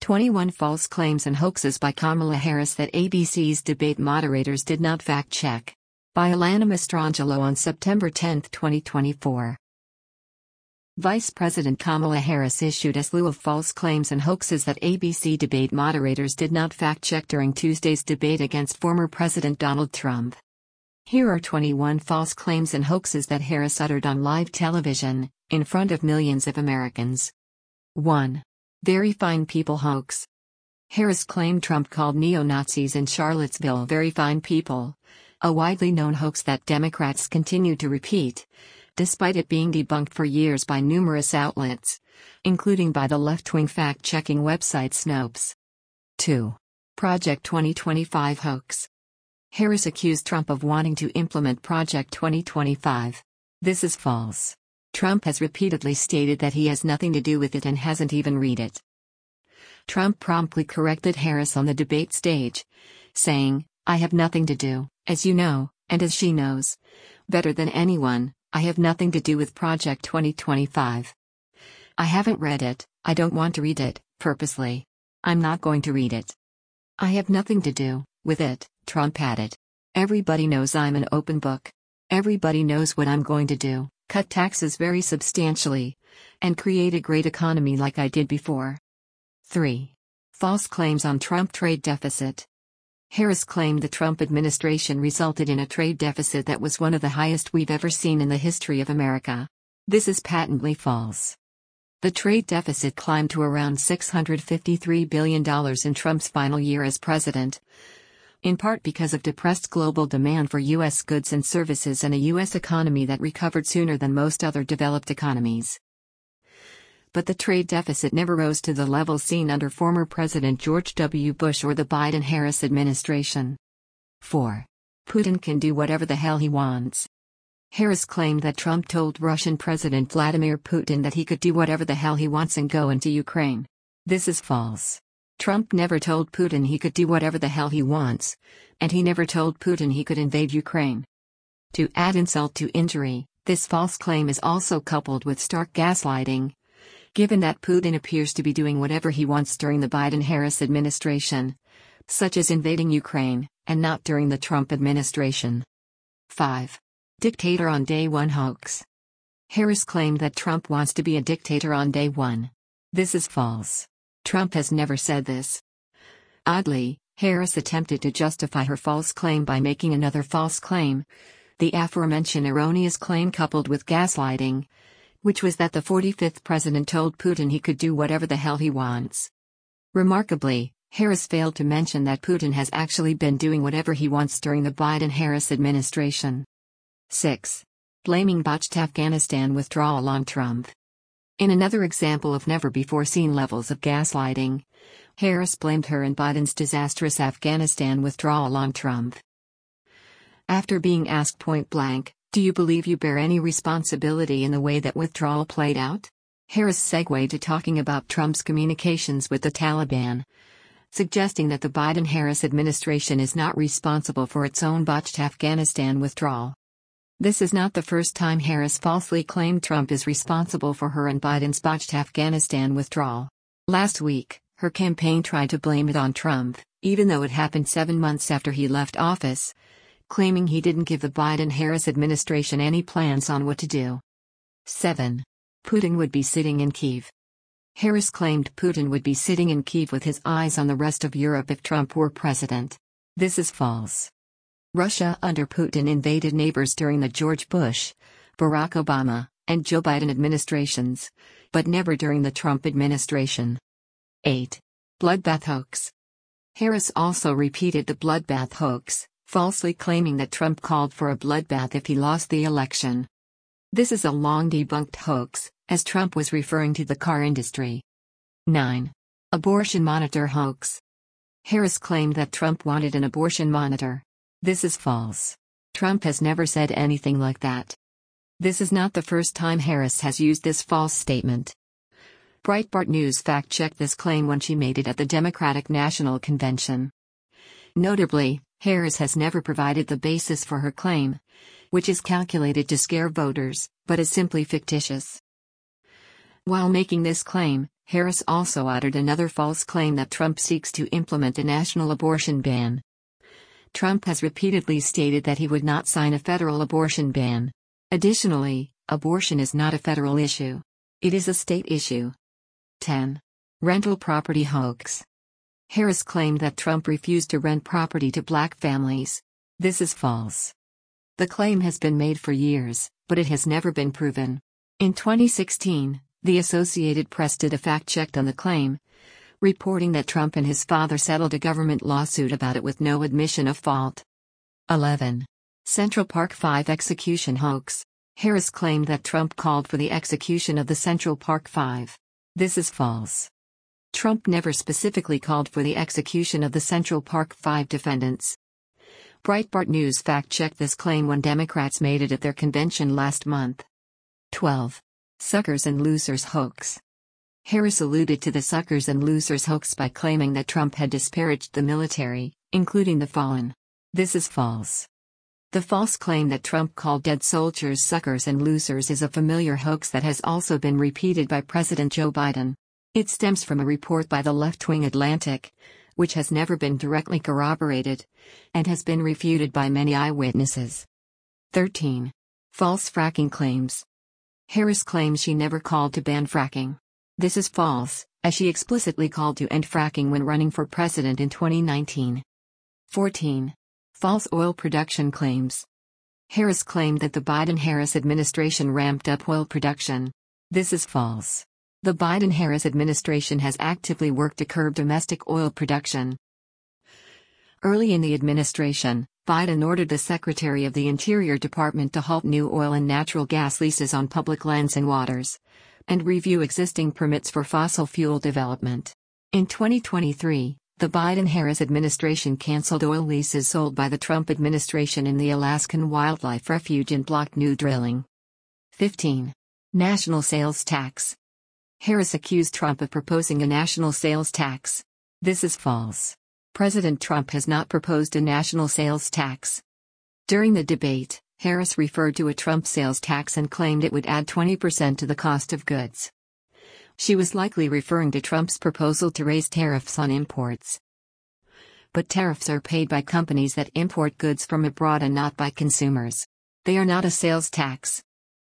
21 False Claims and Hoaxes by Kamala Harris that ABC's debate moderators did not fact-check. By Alana Mastrangelo on September 10, 2024. Vice President Kamala Harris issued a slew of false claims and hoaxes that ABC debate moderators did not fact-check during Tuesday's debate against former President Donald Trump. Here are 21 false claims and hoaxes that Harris uttered on live television, in front of millions of Americans. 1. Very Fine People Hoax. Harris claimed Trump called neo-Nazis in Charlottesville very fine people, a widely known hoax that Democrats continue to repeat, despite it being debunked for years by numerous outlets, including by the left-wing fact-checking website Snopes. 2. Project 2025 Hoax. Harris accused Trump of wanting to implement Project 2025. This is false. Trump has repeatedly stated that he has nothing to do with it and hasn't even read it. Trump promptly corrected Harris on the debate stage, saying, "I have nothing to do, as you know, and as she knows, better than anyone, I have nothing to do with Project 2025. I haven't read it, I don't want to read it, purposely. I'm not going to read it. I have nothing to do with it," Trump added. "Everybody knows I'm an open book. Everybody knows what I'm going to do, cut taxes very substantially, and create a great economy like I did before." 3. False claims on Trump trade deficit. Harris claimed the Trump administration resulted in a trade deficit that was one of the highest we've ever seen in the history of America. This is patently false. The trade deficit climbed to around $653 billion in Trump's final year as president, in part because of depressed global demand for U.S. goods and services and a U.S. economy that recovered sooner than most other developed economies. But the trade deficit never rose to the level seen under former President George W. Bush or the Biden-Harris administration. 4. Putin can do whatever the hell he wants. Harris claimed that Trump told Russian President Vladimir Putin that he could do whatever the hell he wants and go into Ukraine. This is false. Trump never told Putin he could do whatever the hell he wants, and he never told Putin he could invade Ukraine. To add insult to injury, this false claim is also coupled with stark gaslighting, given that Putin appears to be doing whatever he wants during the Biden-Harris administration, such as invading Ukraine, and not during the Trump administration. 5. Dictator on Day One Hoax. Harris claimed that Trump wants to be a dictator on day one. This is false. Trump has never said this. Oddly, Harris attempted to justify her false claim by making another false claim, the aforementioned erroneous claim coupled with gaslighting, which was that the 45th president told Putin he could do whatever the hell he wants. Remarkably, Harris failed to mention that Putin has actually been doing whatever he wants during the Biden-Harris administration. 6. Blaming botched Afghanistan withdrawal on Trump. In another example of never-before-seen levels of gaslighting, Harris blamed her and Biden's disastrous Afghanistan withdrawal on Trump. After being asked point-blank, "Do you believe you bear any responsibility in the way that withdrawal played out?" Harris segued to talking about Trump's communications with the Taliban, suggesting that the Biden-Harris administration is not responsible for its own botched Afghanistan withdrawal. This is not the first time Harris falsely claimed Trump is responsible for her and Biden's botched Afghanistan withdrawal. Last week, her campaign tried to blame it on Trump, even though it happened 7 months after he left office, claiming he didn't give the Biden-Harris administration any plans on what to do. 7. Putin would be sitting in Kyiv. Harris claimed Putin would be sitting in Kyiv with his eyes on the rest of Europe if Trump were president. This is false. Russia under Putin invaded neighbors during the George Bush, Barack Obama, and Joe Biden administrations, but never during the Trump administration. 8. Bloodbath Hoax. Harris also repeated the bloodbath hoax, falsely claiming that Trump called for a bloodbath if he lost the election. This is a long-debunked hoax, as Trump was referring to the car industry. 9. Abortion monitor hoax. Harris claimed that Trump wanted an abortion monitor. This is false. Trump has never said anything like that. This is not the first time Harris has used this false statement. Breitbart News fact-checked this claim when she made it at the Democratic National Convention. Notably, Harris has never provided the basis for her claim, which is calculated to scare voters, but is simply fictitious. While making this claim, Harris also uttered another false claim that Trump seeks to implement a national abortion ban. Trump has repeatedly stated that he would not sign a federal abortion ban. Additionally, abortion is not a federal issue. It is a state issue. 10. Rental property hoax. Harris claimed that Trump refused to rent property to black families. This is false. The claim has been made for years, but it has never been proven. In 2016, the Associated Press did a fact-check on the claim, reporting that Trump and his father settled a government lawsuit about it with no admission of fault. 11. Central Park 5 execution hoax. Harris claimed that Trump called for the execution of the Central Park 5. This is false. Trump never specifically called for the execution of the Central Park 5 defendants. Breitbart News fact-checked this claim when Democrats made it at their convention last month. 12. Suckers and losers hoax. Harris alluded to the suckers and losers hoax by claiming that Trump had disparaged the military, including the fallen. This is false. The false claim that Trump called dead soldiers suckers and losers is a familiar hoax that has also been repeated by President Joe Biden. It stems from a report by the left-wing Atlantic, which has never been directly corroborated, and has been refuted by many eyewitnesses. 13. False fracking claims. Harris claims she never called to ban fracking. This is false, as she explicitly called to end fracking when running for president in 2019. 14. False oil production claims. Harris claimed that the Biden-Harris administration ramped up oil production. This is false. The Biden-Harris administration has actively worked to curb domestic oil production. Early in the administration, Biden ordered the Secretary of the Interior Department to halt new oil and natural gas leases on public lands and waters, and review existing permits for fossil fuel development. In 2023, the Biden-Harris administration canceled oil leases sold by the Trump administration in the Alaskan Wildlife Refuge and blocked new drilling. 15. National sales tax. Harris accused Trump of proposing a national sales tax. This is false. President Trump has not proposed a national sales tax. During the debate, Harris referred to a Trump sales tax and claimed it would add 20% to the cost of goods. She was likely referring to Trump's proposal to raise tariffs on imports. But tariffs are paid by companies that import goods from abroad and not by consumers. They are not a sales tax.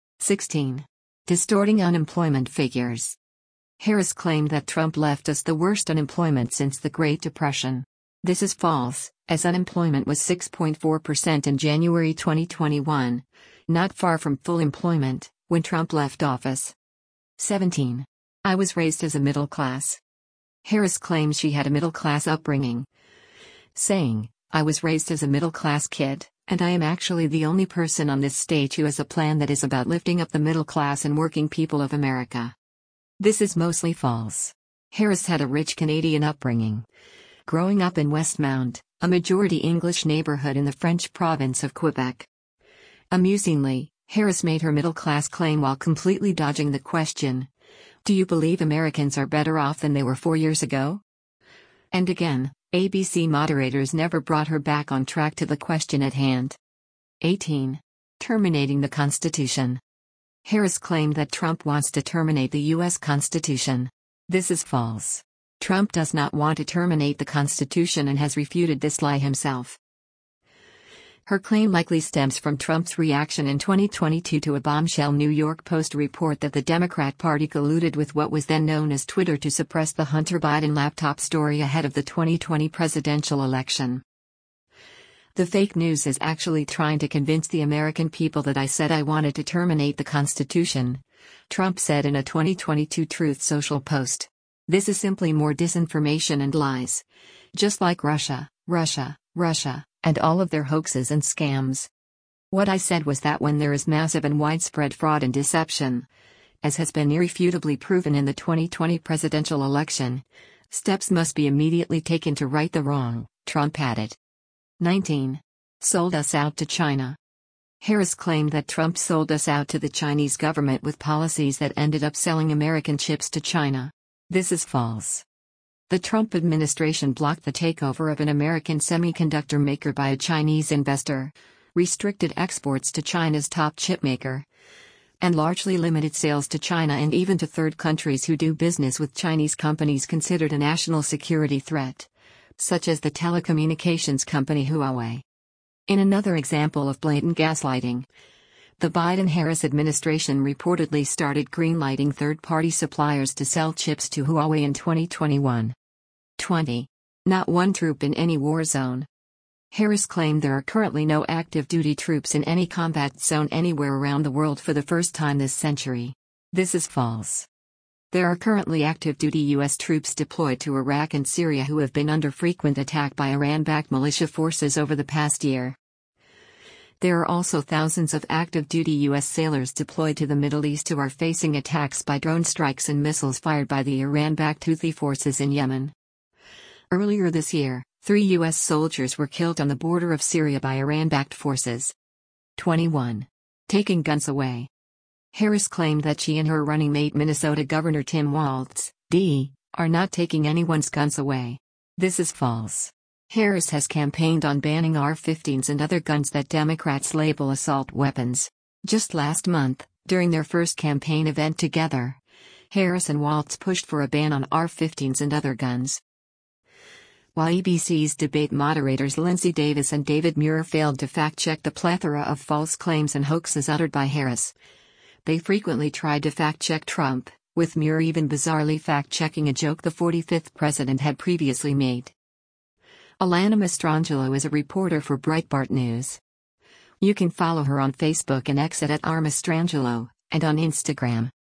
16. Distorting unemployment figures. Harris claimed that Trump left us the worst unemployment since the Great Depression. This is false, as unemployment was 6.4% in January 2021, not far from full employment, when Trump left office. 17. I was raised as a middle class. Harris claims she had a middle-class upbringing, saying, "I was raised as a middle-class kid, and I am actually the only person on this stage who has a plan that is about lifting up the middle class and working people of America." This is mostly false. Harris had a rich Canadian upbringing, growing up in Westmount, a majority English neighborhood in the French province of Quebec. Amusingly, Harris made her middle-class claim while completely dodging the question, "Do you believe Americans are better off than they were 4 years ago?" And again, ABC moderators never brought her back on track to the question at hand. 18. Terminating the Constitution. Harris claimed that Trump wants to terminate the U.S. Constitution. This is false. Trump does not want to terminate the Constitution and has refuted this lie himself. Her claim likely stems from Trump's reaction in 2022 to a bombshell New York Post report that the Democrat Party colluded with what was then known as Twitter to suppress the Hunter Biden laptop story ahead of the 2020 presidential election. The fake news is actually trying to convince the American people that I said I wanted to terminate the Constitution, Trump said in a 2022 Truth Social post. This is simply more disinformation and lies. Just like Russia, and all of their hoaxes and scams. What I said was that when there is massive and widespread fraud and deception, as has been irrefutably proven in the 2020 presidential election, steps must be immediately taken to right the wrong, Trump added. 19. Sold us out to China. Harris claimed that Trump sold us out to the Chinese government with policies that ended up selling American chips to China. This is false. The Trump administration blocked the takeover of an American semiconductor maker by a Chinese investor, restricted exports to China's top chipmaker, and largely limited sales to China and even to third countries who do business with Chinese companies considered a national security threat, such as the telecommunications company Huawei. In another example of blatant gaslighting, the Biden-Harris administration reportedly started greenlighting third-party suppliers to sell chips to Huawei in 2021. 20. Not one troop in any war zone. Harris claimed there are currently no active duty troops in any combat zone anywhere around the world for the first time this century. This is false. There are currently active duty U.S. troops deployed to Iraq and Syria who have been under frequent attack by Iran-backed militia forces over the past year. There are also thousands of active duty U.S. sailors deployed to the Middle East who are facing attacks by drone strikes and missiles fired by the Iran-backed Houthi forces in Yemen. Earlier this year, 3 U.S. soldiers were killed on the border of Syria by Iran-backed forces. 21. Taking guns away. Harris claimed that she and her running mate Minnesota Governor Tim Walz, D., are not taking anyone's guns away. This is false. Harris has campaigned on banning AR-15s and other guns that Democrats label assault weapons. Just last month, during their first campaign event together, Harris and Walz pushed for a ban on AR-15s and other guns. While ABC's debate moderators Lindsay Davis and David Muir failed to fact-check the plethora of false claims and hoaxes uttered by Harris, they frequently tried to fact-check Trump, with Muir even bizarrely fact-checking a joke the 45th president had previously made. Alana Mastrangelo is a reporter for Breitbart News. You can follow her on Facebook and X at @rmastrangelo, and on Instagram.